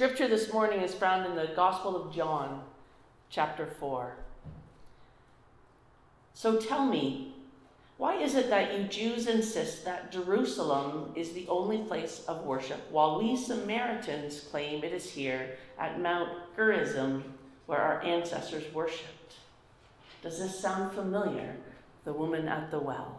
scripture this morning is found in the Gospel of John, chapter 4. So tell me, why is it that you Jews insist that Jerusalem is the only place of worship, while we Samaritans claim it is here at Mount Gerizim where our ancestors worshipped? Does this sound familiar? The woman at the well.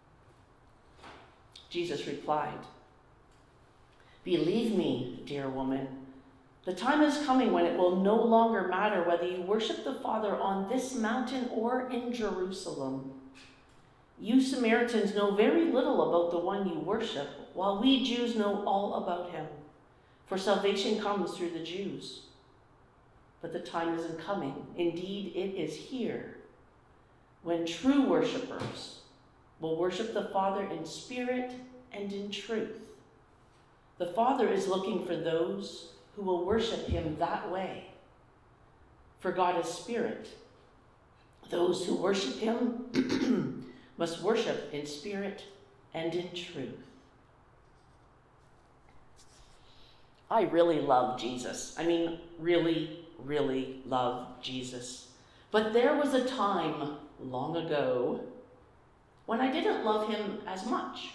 Jesus replied, "Believe me, dear woman, the time is coming when it will no longer matter whether you worship the Father on this mountain or in Jerusalem. You Samaritans know very little about the one you worship, while we Jews know all about him. For salvation comes through the Jews. But the time isn't coming. Indeed, it is here, when true worshipers will worship the Father in spirit and in truth. The Father is looking for those who will worship him that way. For God is spirit. Those who worship him must worship in spirit and in truth." I really love Jesus. Really, really love Jesus. But there was a time long ago when I didn't love him as much.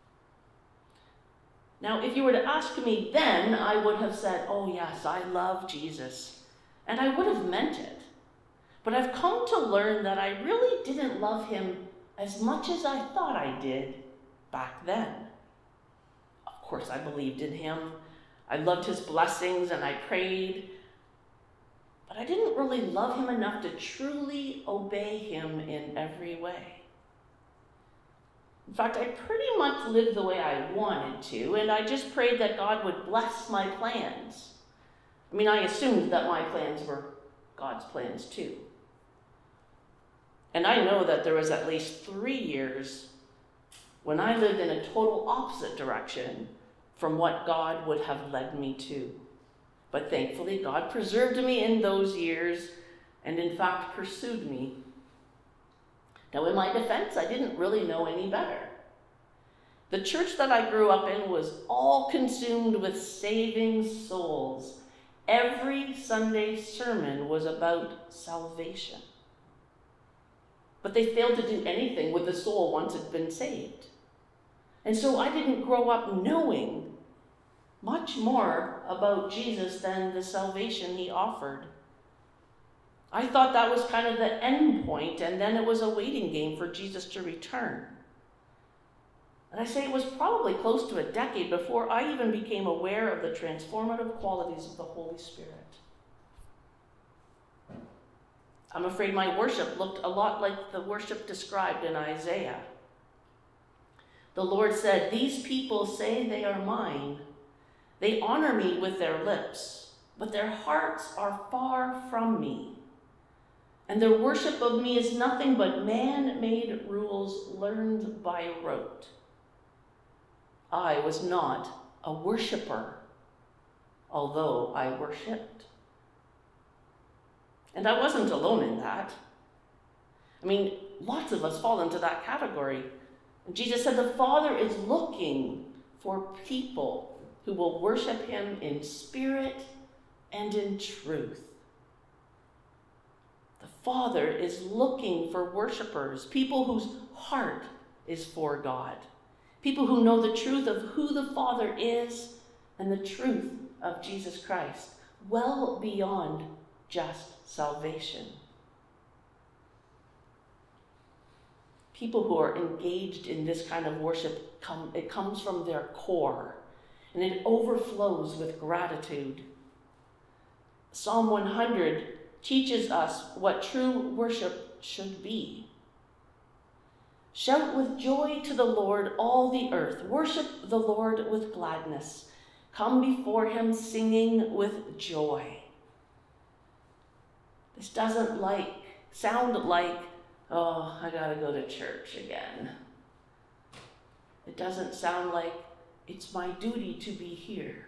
Now, if you were to ask me then, I would have said, "Oh yes, I love Jesus." And I would have meant it. But I've come to learn that I really didn't love him as much as I thought I did back then. Of course, I believed in him. I loved his blessings and I prayed. But I didn't really love him enough to truly obey him in every way. In fact, I pretty much lived the way I wanted to, and I just prayed that God would bless my plans. I assumed that my plans were God's plans too. And I know that there was at least 3 years when I lived in a total opposite direction from what God would have led me to. But thankfully, God preserved me in those years and in fact pursued me. Now, in my defense, I didn't really know any better. The church that I grew up in was all consumed with saving souls. Every Sunday sermon was about salvation. But they failed to do anything with the soul once it's been saved. And so I didn't grow up knowing much more about Jesus than the salvation he offered. I thought that was kind of the end point, and then it was a waiting game for Jesus to return. And I say it was probably close to a decade before I even became aware of the transformative qualities of the Holy Spirit. I'm afraid my worship looked a lot like the worship described in Isaiah. The Lord said, "These people say they are mine. They honor me with their lips, but their hearts are far from me. And their worship of me is nothing but man-made rules learned by rote." I was not a worshiper, although I worshipped. And I wasn't alone in that. Lots of us fall into that category. And Jesus said the Father is looking for people who will worship him in spirit and in truth. The Father is looking for worshipers, people whose heart is for God, people who know the truth of who the Father is and the truth of Jesus Christ, well beyond just salvation. People who are engaged in this kind of worship, it comes from their core, and it overflows with gratitude. Psalm 100 teaches us what true worship should be. "Shout with joy to the Lord, all the earth. Worship the Lord with gladness. Come before him singing with joy." This doesn't sound like, "Oh, I gotta go to church again." It doesn't sound like it's my duty to be here.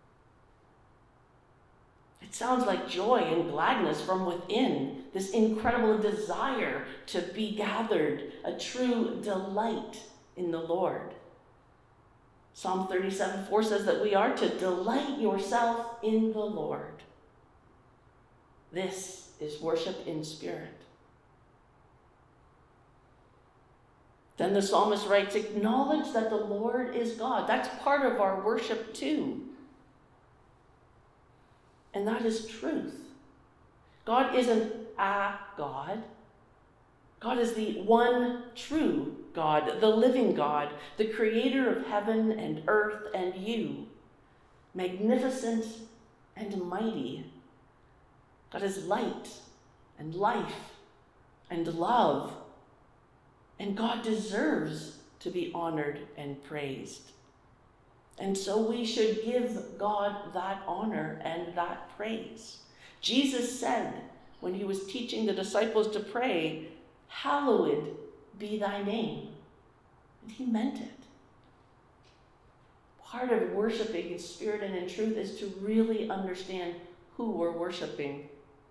It sounds like joy and gladness from within, this incredible desire to be gathered, a true delight in the Lord. Psalm 37:4 says that we are to delight yourself in the Lord. This is worship in spirit. Then the psalmist writes, acknowledge that the Lord is God. That's part of our worship too. And that is truth. God isn't a God. God is the one true God, the living God, the creator of heaven and earth and you, magnificent and mighty. God is light and life and love, and God deserves to be honored and praised. And so we should give God that honor and that praise. Jesus said when he was teaching the disciples to pray, hallowed be thy name. And he meant it. Part of worshiping in spirit and in truth is to really understand who we're worshiping.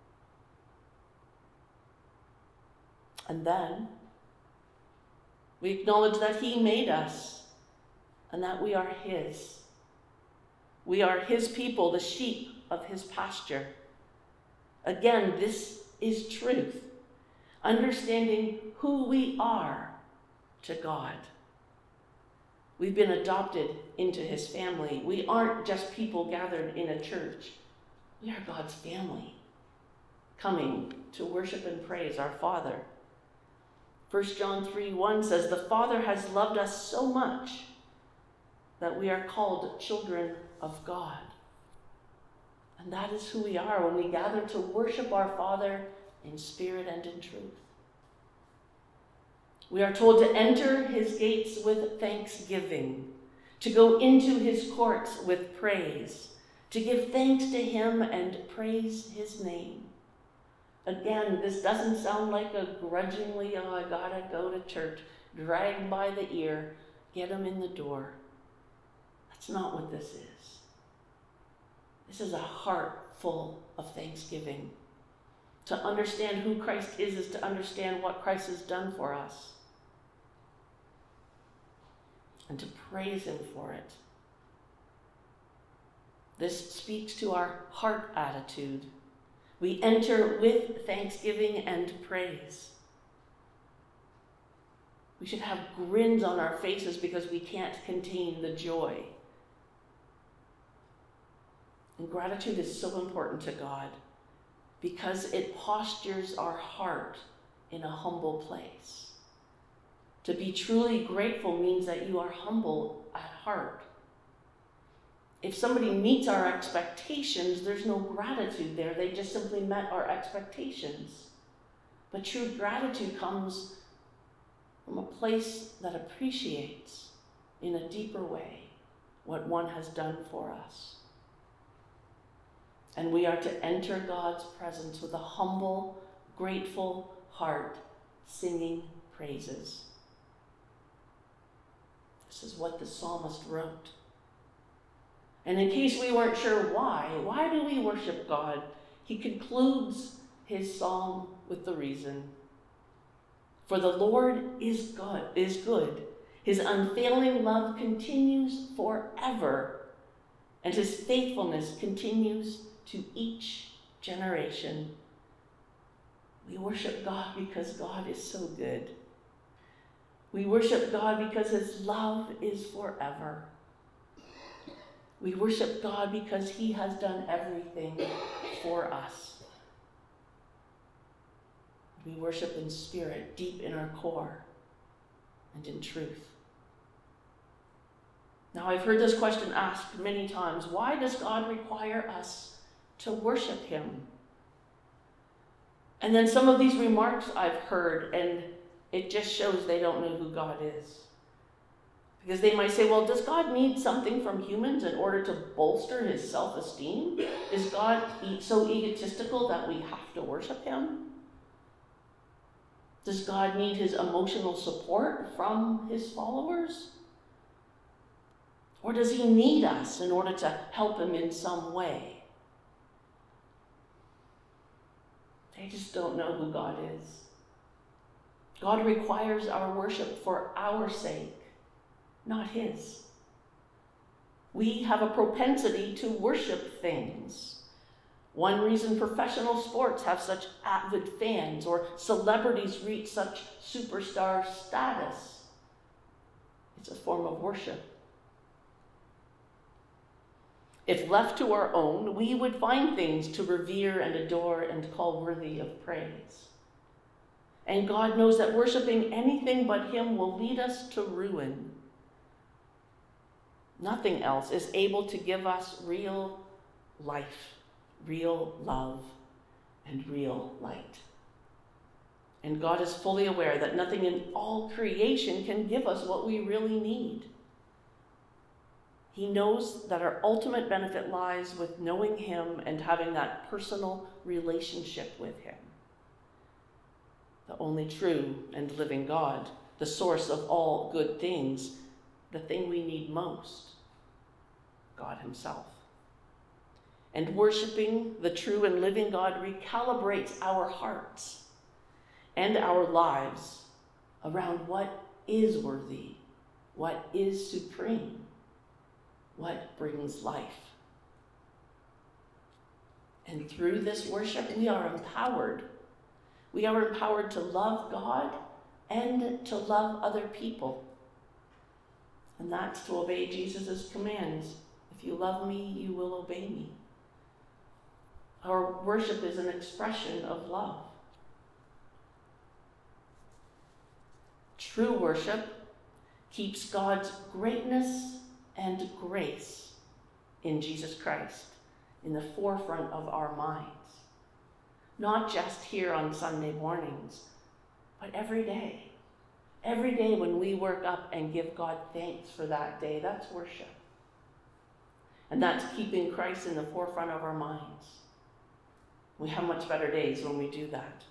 And then we acknowledge that he made us and that we are his. We are his people, the sheep of his pasture. Again, this is truth. Understanding who we are to God. We've been adopted into his family. We aren't just people gathered in a church. We are God's family, coming to worship and praise our Father. 1 John 3:1 says, the Father has loved us so much that we are called children of God. And that is who we are when we gather to worship our Father in spirit and in truth. We are told to enter his gates with thanksgiving, to go into his courts with praise, to give thanks to him and praise his name. Again, this doesn't sound like a grudgingly, I gotta go to church, drag him by the ear, get him in the door. That's not what this is. This is a heart full of thanksgiving. To understand who Christ is to understand what Christ has done for us. And to praise him for it. This speaks to our heart attitude. We enter with thanksgiving and praise. We should have grins on our faces because we can't contain the joy. And gratitude is so important to God because it postures our heart in a humble place. To be truly grateful means that you are humble at heart. If somebody meets our expectations, there's no gratitude there. They just simply met our expectations. But true gratitude comes from a place that appreciates in a deeper way what one has done for us. And we are to enter God's presence with a humble, grateful heart, singing praises. This is what the psalmist wrote. And in case we weren't sure why do we worship God? He concludes his psalm with the reason. For the Lord is good. His unfailing love continues forever, and his faithfulness continues to each generation. We worship God because God is so good. We worship God because his love is forever. We worship God because he has done everything for us. We worship in spirit, deep in our core, and in truth. Now, I've heard this question asked many times. Why does God require us to worship him? And then some of these remarks I've heard, and it just shows they don't know who God is. Because they might say, well, does God need something from humans in order to bolster his self-esteem? Is God so egotistical that we have to worship him? Does God need his emotional support from his followers? Or does he need us in order to help him in some way? They just don't know who God is. God requires our worship for our sake, not his. We have a propensity to worship things. One reason professional sports have such avid fans or celebrities reach such superstar status. It's a form of worship. If left to our own, we would find things to revere and adore and call worthy of praise. And God knows that worshiping anything but Him will lead us to ruin. Nothing else is able to give us real life, real love, and real light. And God is fully aware that nothing in all creation can give us what we really need. He knows that our ultimate benefit lies with knowing Him and having that personal relationship with Him. The only true and living God, the source of all good things, the thing we need most, God Himself. And worshiping the true and living God recalibrates our hearts and our lives around what is worthy, what is supreme, what brings life. And through this worship, we are empowered. We are empowered to love God and to love other people. And that's to obey Jesus' commands. If you love me, you will obey me. Our worship is an expression of love. True worship keeps God's greatness and grace in Jesus Christ in the forefront of our minds. Not just here on Sunday mornings, but every day. Every day when we work up and give God thanks for that day, that's worship. And that's keeping Christ in the forefront of our minds. We have much better days when we do that.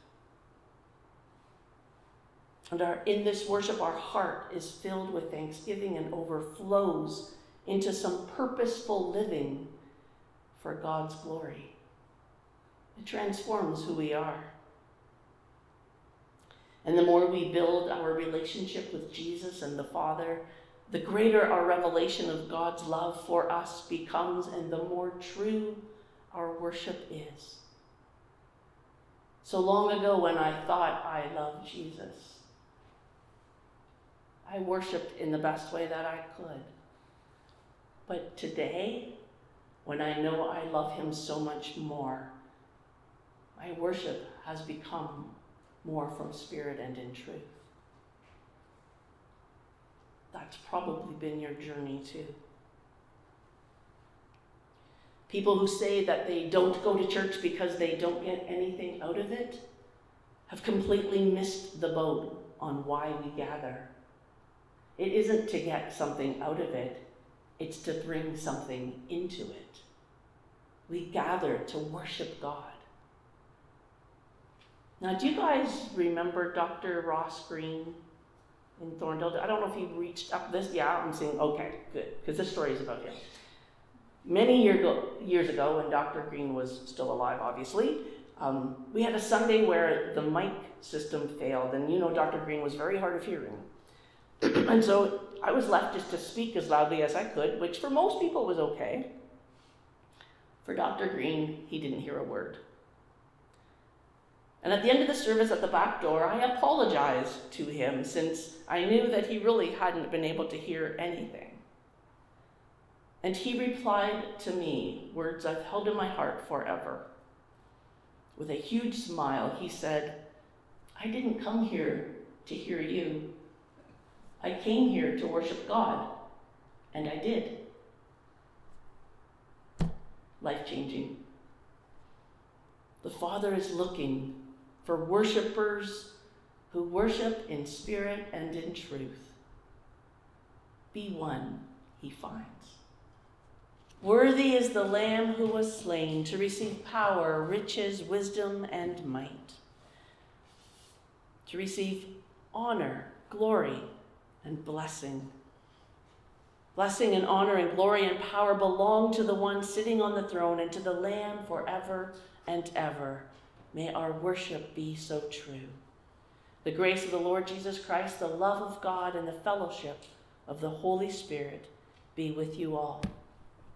And in this worship, our heart is filled with thanksgiving and overflows into some purposeful living for God's glory. It transforms who we are. And the more we build our relationship with Jesus and the Father, the greater our revelation of God's love for us becomes, and the more true our worship is. So long ago, when I thought I loved Jesus, I worshiped in the best way that I could. But today, when I know I love Him so much more, my worship has become more from spirit and in truth. That's probably been your journey too. People who say that they don't go to church because they don't get anything out of it have completely missed the boat on why we gather. It isn't to get something out of it, it's to bring something into it. We gather to worship God. Now, do you guys remember Dr. Ross Green in Thorndale? I don't know if he reached up this. Yeah, I'm saying, okay, good, because this story is about him. Many years ago, when Dr. Green was still alive, obviously, we had a Sunday where the mic system failed, and Dr. Green was very hard of hearing. And so I was left just to speak as loudly as I could, which for most people was okay. For Dr. Green, he didn't hear a word. And at the end of the service at the back door, I apologized to him since I knew that he really hadn't been able to hear anything. And he replied to me, words I've held in my heart forever. With a huge smile, he said, "I didn't come here to hear you. I came here to worship God, and I did." Life-changing. The Father is looking for worshipers who worship in spirit and in truth. Be one, He finds. Worthy is the Lamb who was slain to receive power, riches, wisdom, and might, to receive honor, glory, and blessing. Blessing and honor and glory and power belong to the one sitting on the throne and to the Lamb forever and ever. May our worship be so true. The grace of the Lord Jesus Christ, the love of God, and the fellowship of the Holy Spirit be with you all.